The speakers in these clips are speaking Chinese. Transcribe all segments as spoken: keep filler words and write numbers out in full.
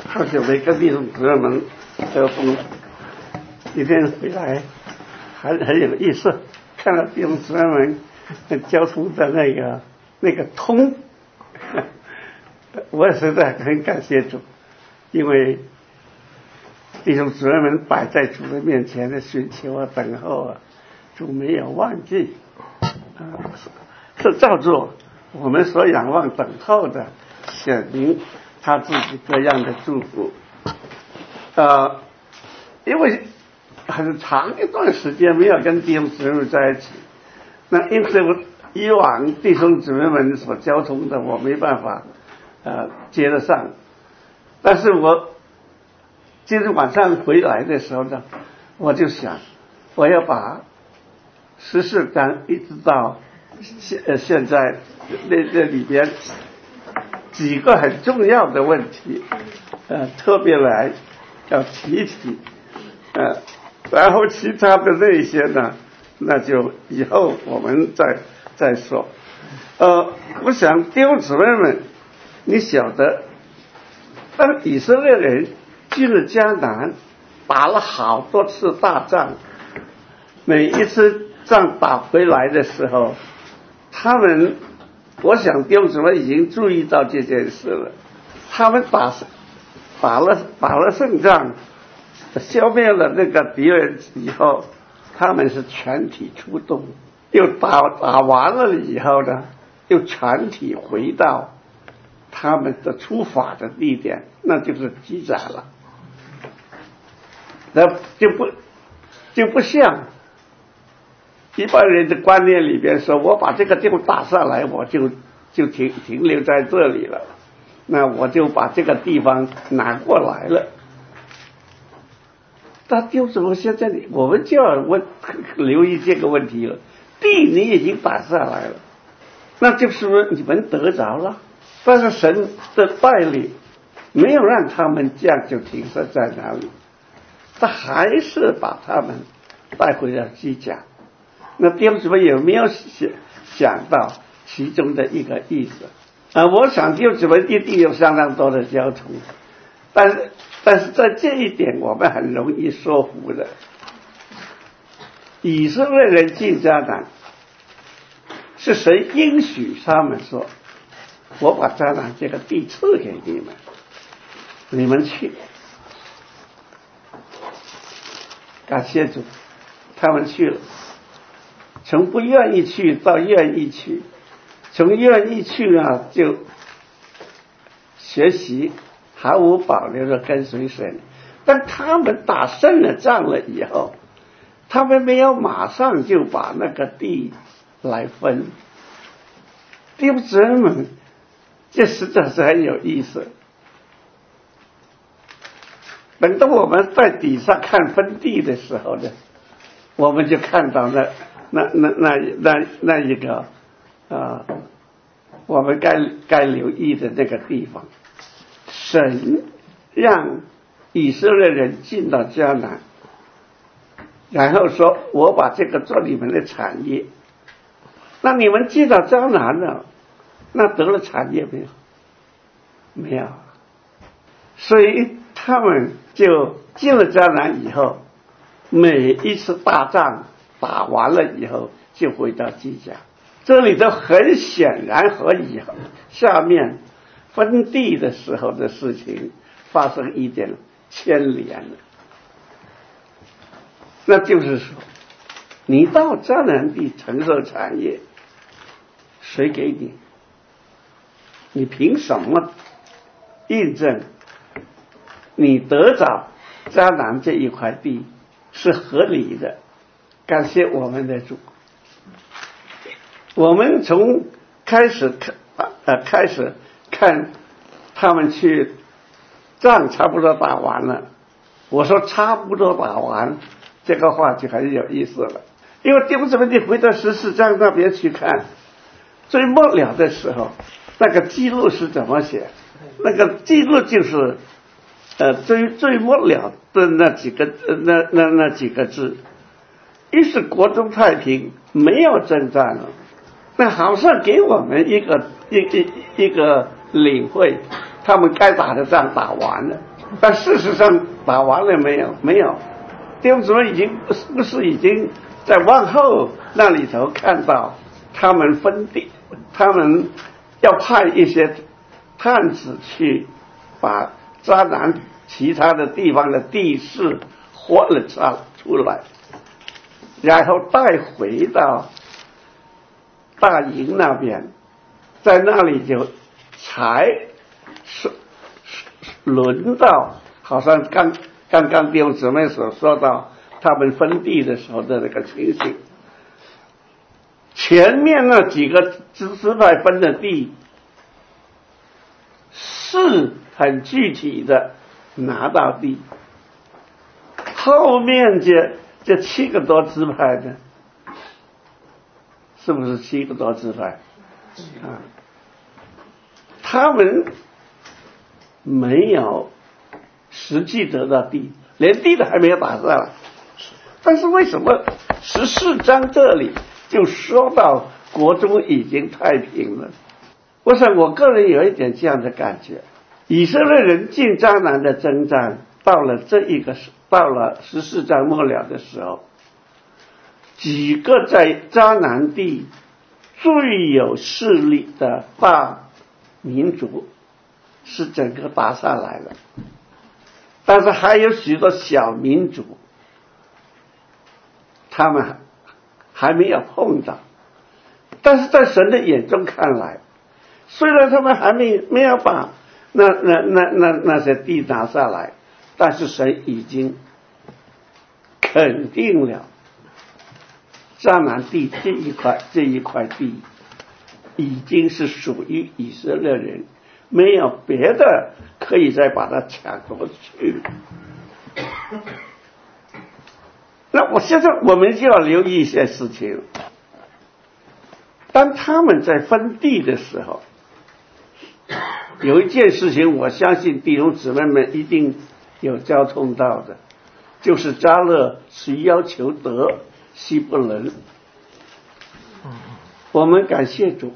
好久没跟弟兄姊妹们交通，今天回来还很有意思，看到弟兄姊妹们交通的那个那个通，我也实在很感谢主，因为弟兄姊妹们摆在主的面前的寻求啊、等候啊，主没有忘记，啊，是照做我们所仰望等候的，显明他自己这样的祝福。呃，因为很长一段时间没有跟弟兄姊妹在一起，那因此我以往弟兄姊妹们所交通的，我没办法呃接得上。但是我今天晚上回来的时候呢，我就想，我要把十四章一直到现呃现在那这里边几个很重要的问题，呃，特别来要提一提，呃，然后其他的那些呢，那就以后我们再再说。呃，我想弟兄姊妹们，你晓得，当以色列人进了迦南，打了好多次大仗，每一次仗打回来的时候，他们，我想弟兄姊妹已经注意到这件事了，他们打打了打了胜仗，消灭了那个敌人以后，他们是全体出动，又打打完了以后呢，又全体回到他们的出发的地点，那就是基甲了。那就不就不像一般人的观念里边说，我把这个地方打下来，我就就停停留在这里了，那我就把这个地方拿过来了。那就怎么现在我们就要问留意这个问题了，地你已经打下来了，那就是说你们得着了，但是神的带领没有让他们这样就停留在那里，他还是把他们带回了基甲。那弟兄姊妹有没有想想到其中的一个意思啊？我想弟兄姊妹一定有相当多的交通，但是但是在这一点我们很容易说服的。以色列人进迦南，是谁应许他们说，我把迦南这个地赐给你们，你们去。感谢主，他们去了，从不愿意去到愿意去，从愿意去啊就学习毫无保留的跟随神。但他们打胜了仗了以后，他们没有马上就把那个地来分。弟兄姊妹们，这实在是很有意思。等到我们在底下看分地的时候呢，我们就看到那那那那那那一个啊，我们该该留意的那个地方，神让以色列人进到迦南，然后说我把这个做你们的产业。那你们进到迦南了，那得了产业没有？没有。所以他们就进了迦南以后，每一次大战打完了以后就回到基甲。这里头很显然和以后下面分地的时候的事情发生一点牵连了。那就是说，你到迦南地承受产业，谁给你？你凭什么印证你得着迦南这一块地是合理的？感谢我们的主。我们从开始看呃开始看他们去仗差不多打完了，我说差不多打完这个话就很有意思了，因为弟兄姊妹你回到十四章那边去看，最末了的时候那个记录是怎么写？那个记录就是呃最最末了的那几个那那那几个字，一是国中太平，没有征战了。那好像给我们一个一一一个领会，他们该打的仗打完了， 但事实上打完了没有？没有。弟兄姊妹已经不是不是已经在往后那里头看到他们分地，他们要派一些探子去把迦南其他的地方的地势活了出来，然后带回到大营那边，在那里就才是轮到好像刚刚刚弟兄姊妹所说到他们分地的时候的那个情形。前面那几个支派分的地是很具体的拿到地，后面这这七个多支派的，是不是七个多支派啊？他们没有实际得到地，连地都还没有打下来。但是为什么十四章这里就说到国中已经太平了？我想我个人有一点这样的感觉，以色列人进迦南的征战，到了这一个到了十四章末了的时候，几个在迦南地最有势力的大民族是整个打下来了，但是还有许多小民族他们还没有碰到。但是在神的眼中看来，虽然他们还没没有把那那那那那些地拿下来，但是神已经肯定了迦南地这一块这一块地已经是属于以色列人，没有别的可以再把它抢夺去。那我现在我们就要留意一些事情。当他们在分地的时候，有一件事情我相信弟兄姊妹们一定有交通到的，就是迦勒是要求得希伯伦。我们感谢主，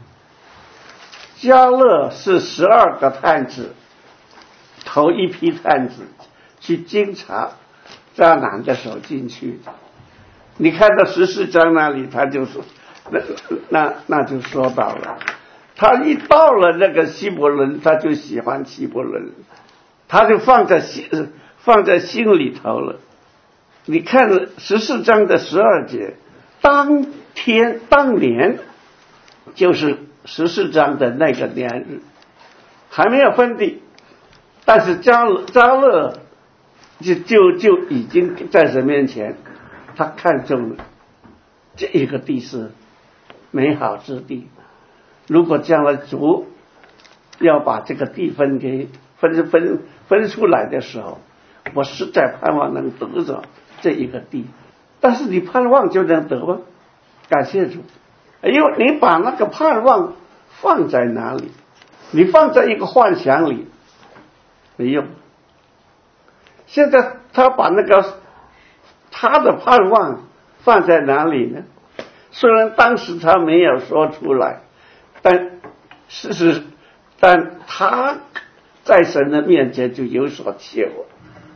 迦勒是十二个探子头一批探子去经查迦南的时候进去的。你看到十四章那里他就说那那那就说到了，他一到了那个希伯伦，他就喜欢希伯伦，他就放在心放在心里头了。你看十四章的十二节，当天当年就是十四章的那个年日，还没有分地，但是迦勒迦勒就就就已经在神面前，他看中了这一个地是美好之地。如果将来主要把这个地分给分分分出来的时候，我实在盼望能得着这一个地。但是你盼望就能得吗？感谢主，因为你把那个盼望放在哪里？你放在一个幻想里没用。现在他把那个他的盼望放在哪里呢？虽然当时他没有说出来，但事实，但他在神的面前就有所切望。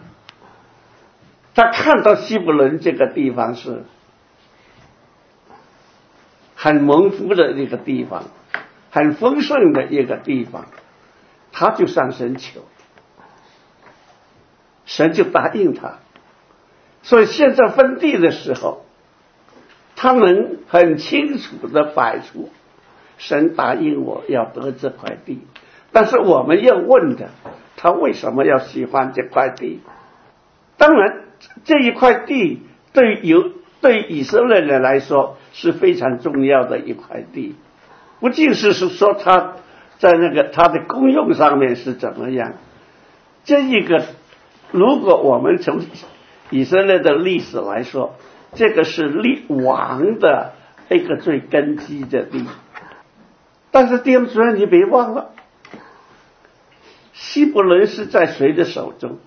他看到希伯伦这个地方是很蒙福的一个地方，很丰盛的一个地方，他就向神求，神就答应他。所以现在分地的时候，他能很清楚的摆出神答应我要得这块地。但是我们要问的，他为什么要喜欢这块地？当然这一块地对有对以色列人来说是非常重要的一块地，不仅是说他在那个他的功用上面是怎么样，这一个如果我们从以色列的历史来说，这个是立王的一个最根基的地。但是弟兄姊妹，你别忘了，希伯伦是在谁的手中？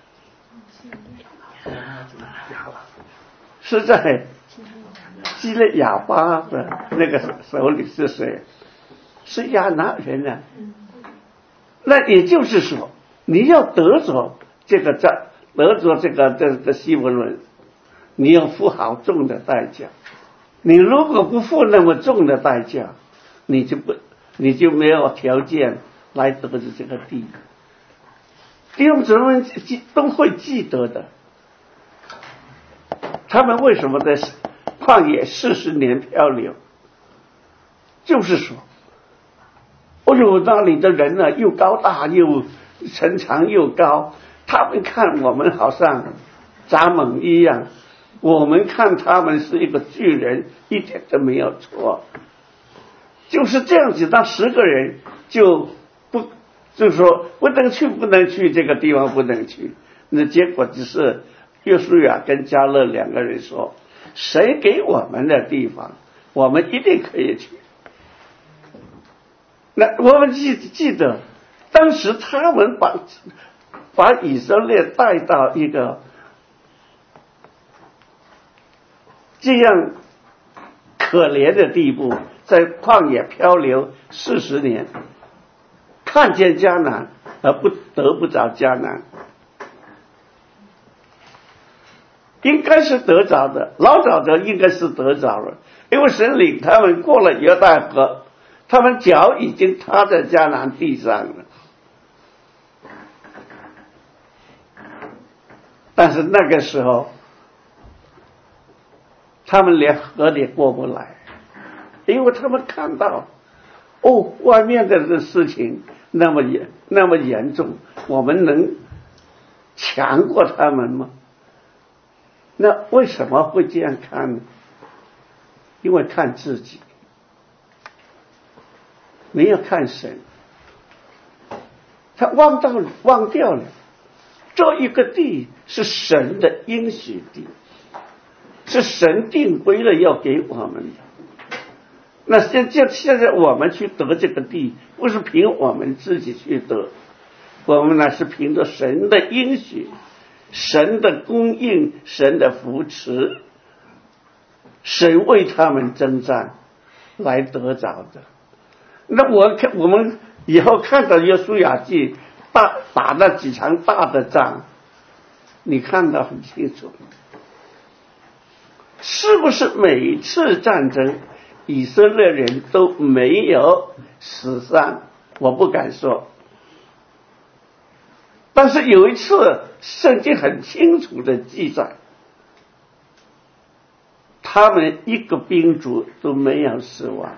是在基列亚巴的那个手里是谁？是亚拿人啊。那也就是说， 你要得着这个在得着这个这个希伯伦，你要付好重的代价。你如果不付那么重的代价，你就不你就没有条件来得着这个地。弟兄姊妹记都会记得的。他们为什么在旷野四十年漂流？就是说，哦呦，那里的人呢，又高大又城墙又高，他们看我们好像蚱蜢一样，我们看他们是一个巨人，一点都没有错。就是这样子，那十个人就不就是说不能去，不能去这个地方，不能去。那结果只是约书亚跟迦勒两个人说，谁给我们的地方，我们一定可以去。那我们记记得，当时他们把把以色列带到一个这样可怜的地步，在旷野漂流四十年，看见迦南而不得不着迦南，应该是得着的，老早的应该是得着了，因为神领他们过了约旦河，他们脚已经踏在迦南地上了。但是那个时候，他们连河也过不来，因为他们看到，哦，外面的这事情那么严那么严重，我们能强过他们吗？那为什么会这样看呢？因为看自己，没有看神，他忘到忘掉了，这一个地是神的应许地，是神定规了要给我们的。那现在现在我们去得这个地，不是凭我们自己去得，我们呢是凭着神的应许，神的供应，神的扶持，神为他们征战来得着的。那我看我们以后看到约书亚记大打了几场大的仗，你看得很清楚，是不是每次战争以色列人都没有死伤？我不敢说，但是有一次圣经很清楚的记载，他们一个兵卒都没有死亡。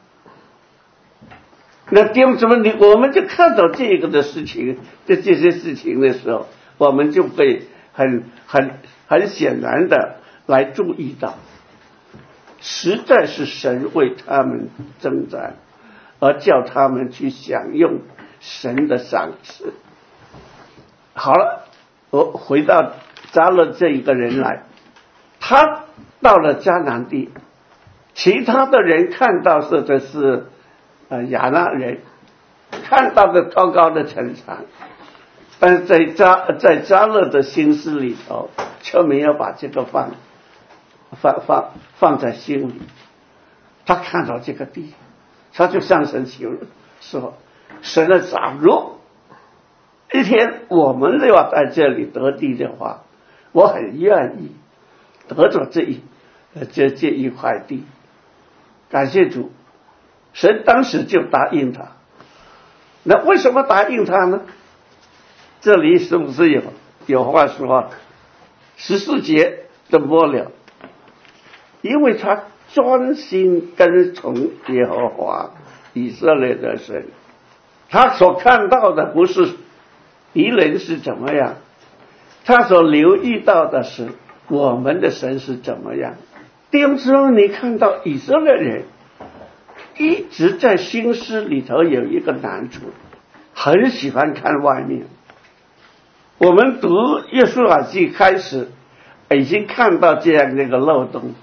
那弟兄姊妹，你我们就看到这个的事情，这这些事情的时候，我们就会很很很显然的来注意到，实在是神为他们征战，而叫他们去享用神的赏赐。好了，我回到迦勒这一个人来，他到了迦南地，其他的人看到是这是呃亚纳人，看到的高高的城墙，但是在迦在迦勒的心思里头，却没有把这个放放放放在心里。他看到这个地，他就向神求说：神啊，假如一天我们要在这里得地的话，我很愿意得着这一这这一块地。感谢主，神当时就答应他。那为什么答应他呢？这里是不是有有话说？十四节的末了，因为他专心跟从耶和华以色列的神，他所看到的不是敌人是怎么样，他所留意到的是我们的神是怎么样。弟兄姊妹，你看到以色列人一直在心思里头有一个难处，很喜欢看外面。我们读约书亚记开始已经看到这样的一个漏洞，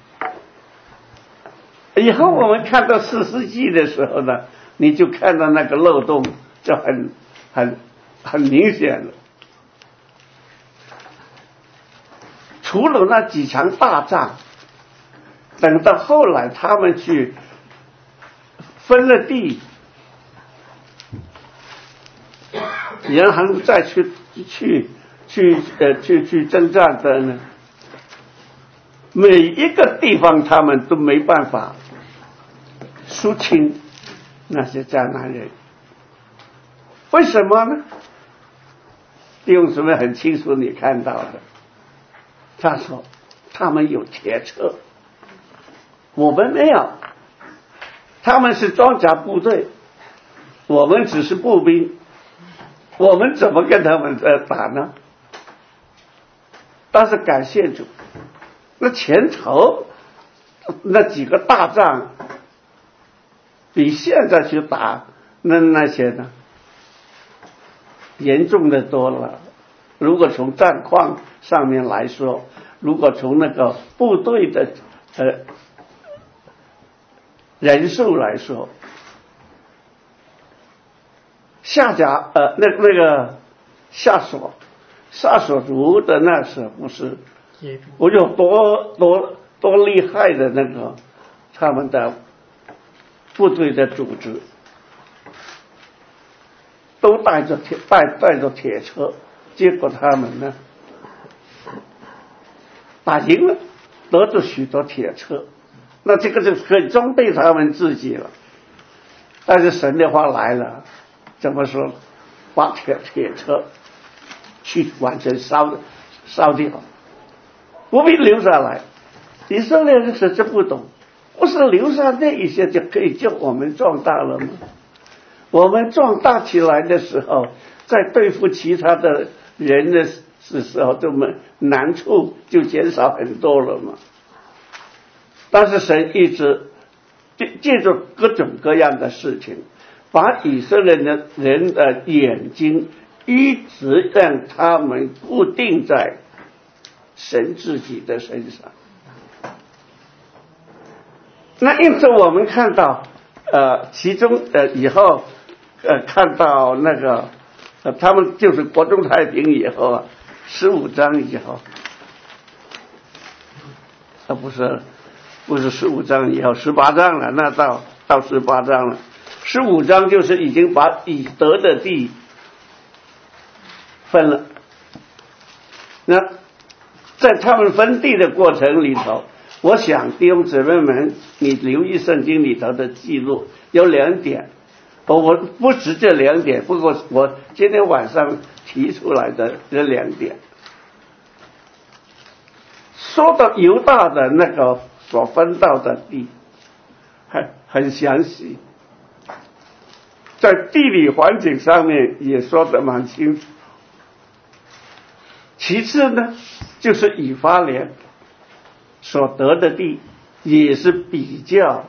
以后我们看到士师记的时候呢，你就看到那个漏洞就很很很明显了。除了那几场大战，等到后来他们去分了地， 然后再去去去呃去去征战的呢，每一个地方他们都没办法肃清那些迦南人。为什么呢？弟兄姊妹很清楚你看到的，他说他们有铁车，我们没有，他们是装甲部队，我们只是步兵，我们怎么跟他们呃打呢？但是感谢主，那前头那几个大仗比现在去打那那些呢严重的多了。如果从战况上面来说，如果从那个部队的呃人数来说，下甲呃那那个下所下所族的那时候不是我有多多多厉害的那个他们的部队的组织，都带着铁带带着铁车，结果他们呢打赢了，得着许多铁车，那这个就可以装备他们自己了。但是神的话来了，怎么说？把铁铁车去完全烧烧掉，不必留下来。以色列人是真不懂，不是留下那一些就可以叫我们壮大了吗？我们壮大起来的时候，在对付其他的人的时候，这么难处就减少很多了嘛。但是神一直借借着各种各样的事情，把以色列的人的眼睛一直让他们固定在神自己的身上。那因此我们看到呃其中呃以后呃看到那个呃他们就是国中太平以后啊，十五章以后啊不是不是十五章以后十八章了，那到到十八章了。十五章就是已经把以得的地分了。那在他们分地的过程里头，我想弟兄姊妹们，你留意圣经里头的记录有两点，我不止这两点，不过我今天晚上提出来的这两点。说到犹大的那个所分到的地很很详细，在地理环境上面也说得蛮清楚。其次呢，就是以法莲所得的地也是比较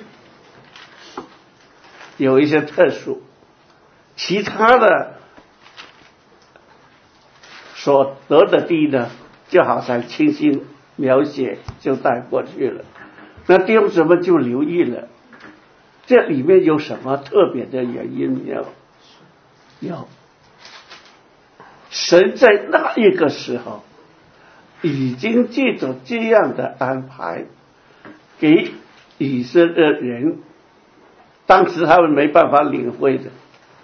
有一些特殊，其他的所得的地呢就好像轻轻描写就带过去了。那弟兄姊妹就留意了，这里面有什么特别的原因没有？有，神在那一个时候已经借着这样的安排给以色列人，当时他们没办法领会的，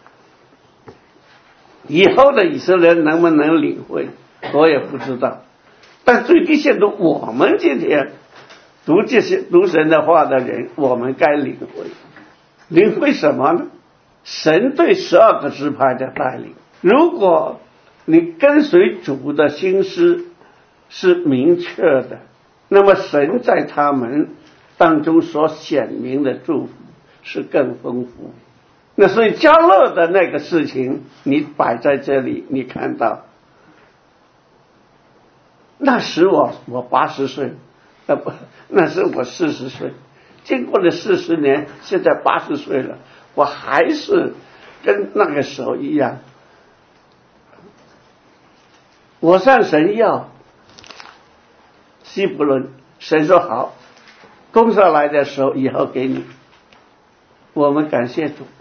以后的以色列人能不能领会我也不知道，但最低限度我们今天读这些读神的话的人，我们该领会。领会什么呢？神对十二个支派的带领，如果你跟随主的心思是明确的，那么神在他们当中所显明的祝福是更丰富。那所以迦勒的那个事情你摆在这里，你看到那时我我八十岁，呃不，那时我四十岁，经过了四十年，现在八十岁了，我还是跟那个时候一样。我向神要希伯伦，神说好，供上来的时候以后给你。我们感谢主。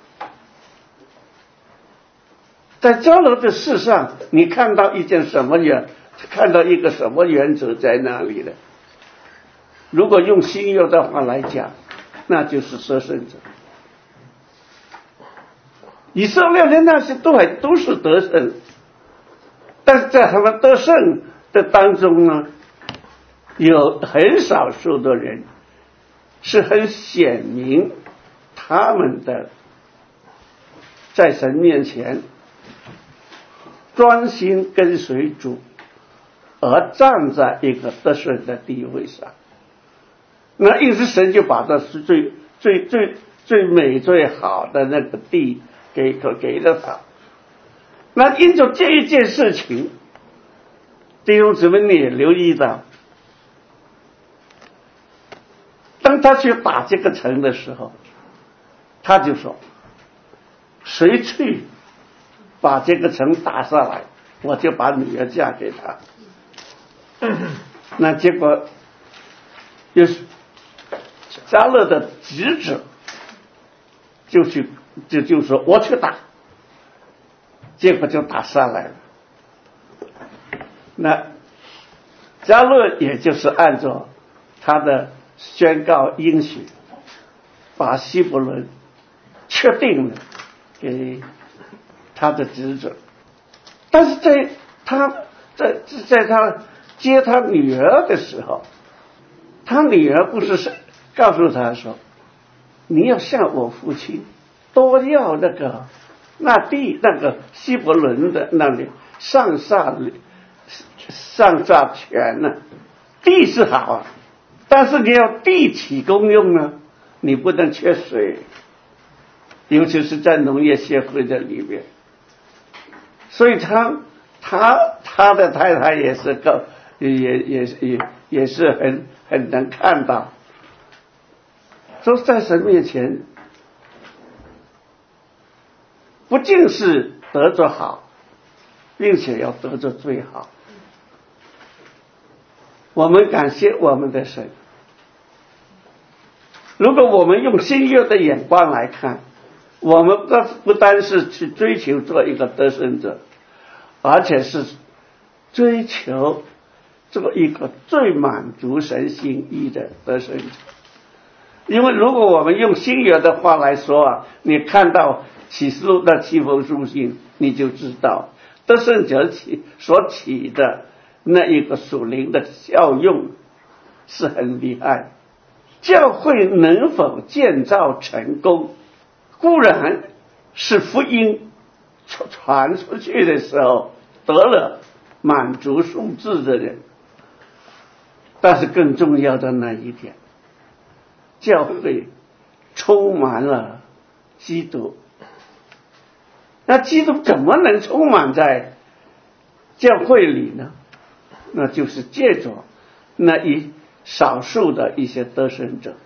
在交流的事上，你看到一件什么原，看到一个什么原则在那里呢？如果用新约的话来讲，那就是舍身者。 以色列人那些都还都是得胜，但是在他们得胜的当中呢，有很少数的人是很显明他们的在神面前专心跟随主，而站在一个得胜的地位上。那因此神就把这是最最最最美最好的那个地给给了他。那因着这一件事情，弟兄姊妹你也留意到，当他去打这个城的时候，他就说谁去把这个城打下来，我就把女儿嫁给他。那结果就是迦勒的侄子就去就就说我去打，结果就打下来了。那迦勒也就是按照他的宣告应许，把希伯伦确定了给他的侄子。但是在他在在他接他女儿的时候，他女儿不是告诉他说，你要向我父亲多要那个那地那个希伯伦的那里上下上下权呢、啊，地是好啊，但是你要地起功用呢，你不能缺水，尤其是在农业协会的里面。所以他他他的太太也是够也也也也是很很能看到，说在神面前不仅是得着好，并且要得着最好。我们感谢我们的神。如果我们用新约的眼光来看，我们不不单是去追求做一个得胜者，而且是追求做一个最满足神心意的得胜者。因为如果我们用新约的话来说啊，你看到启示录的七封书信，你就知道得胜者起所起的那一个属灵的效用是很厉害。教会能否建造成功，固然是福音传出去的时候得了满足数字的人，但是更重要的那一点，教会充满了基督。那基督怎么能充满在教会里呢？那就是借着那一少数的一些得胜者，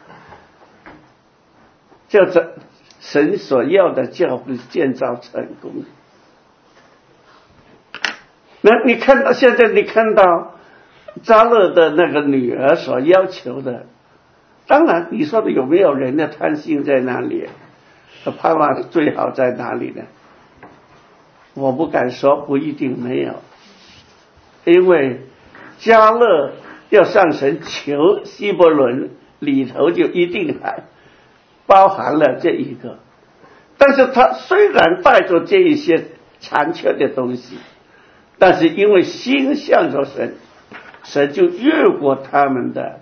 叫做神所要的教会建造成功。那你看到现在你看到迦勒的那个女儿所要求的，当然你说的有没有人的贪心在哪里，盼望最好在哪里呢？我不敢说不一定没有，因为迦勒要向神求希伯伦里头就一定还包含了这一个，但是他虽然带着这一些残缺的东西，但是因为心向着神，神就越过他们的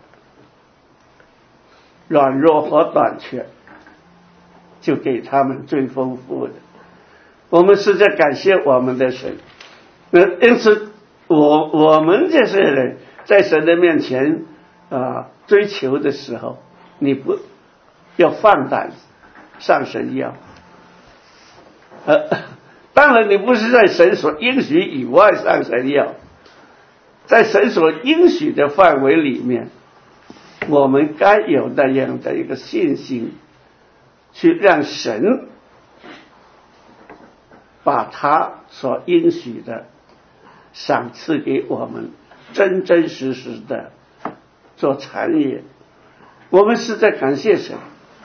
软弱和短缺，就给他们最丰富的。我们是在感谢我们的神。那因此我我们这些人在神的面前啊、呃、追求的时候，你不要放胆上神要，呃，当然你不是在神所应许以外上神要，在神所应许的范围里面，我们该有那样的一个信心，去让神把他所应许的赏赐给我们，真真实实的做产业。我们是在感谢神。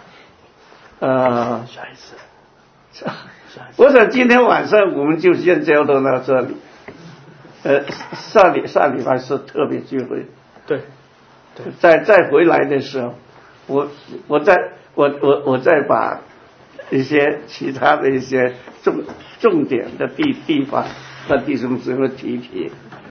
呃，下一次，我想今天晚上我们就先交流到这里。呃，上礼上礼拜是特别聚会， 对，对， 再再回来的时候，我我再我我我再把一些其他的一些重重点的地地方，和弟兄姊妹提提。